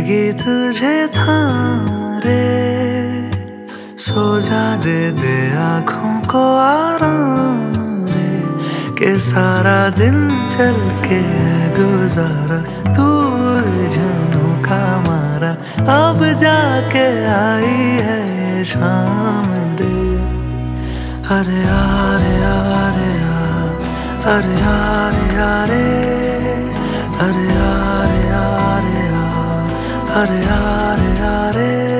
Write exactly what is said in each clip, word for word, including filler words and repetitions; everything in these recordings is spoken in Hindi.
लेगी तुझे थाम रे, सो जा दे दे आँखों को आराम रे, के सारा दिन चल के गुजारा तू उलझनों का मारा, अब जाके आई है ये शाम रे। अरे यार यार यार, अरे यार यार, अरे यार यार यार, अरे यार यार।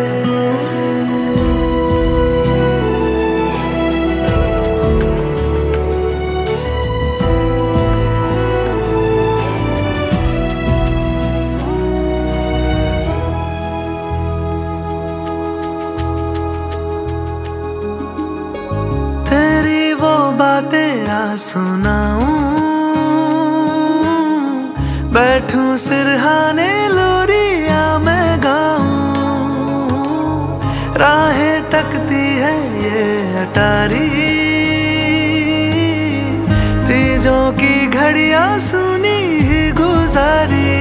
तेरी वो बातें आ सुनाऊं, बैठूं सिरहाने लोरिया मैं गाऊं, राहें तकती है ये अटारी, तीजों की घड़ियां सुनी ही गुजारी,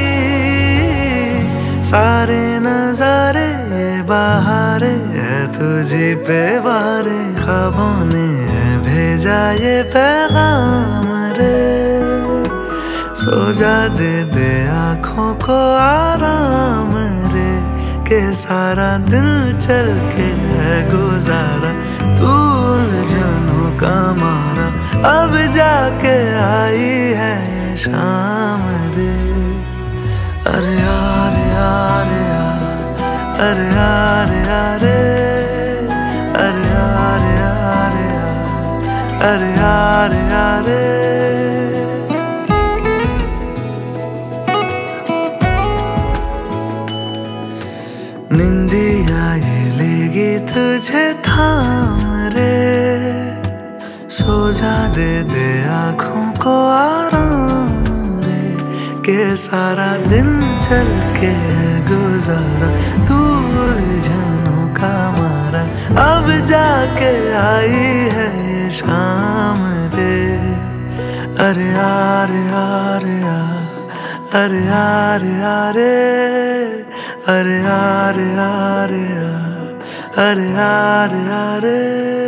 सारे नजारे बहारे है तुझी पे वारे, ख्वाबों ने भेजा ये पैगाम रे, सो जा दे दे आँखों को आराम रे, के सारा दिन चल के है गुजारा तू उलझनों का मारा, अब जाके आई है ये शाम रे। अरे यार यार यार, अरे यार यार, अरे यार यार यार, अरे यार यार। निंदिया ये लेगी तुझे थाम रे, सो जा दे दे आँखों को आराम रे, के सारा दिन चल के गुजारा तू उलझनों का मारा, अब जाके आई है ये शाम रे। अरे यार यार यार, अरे यार यार, अरे यार यार यार, अरे यार यार।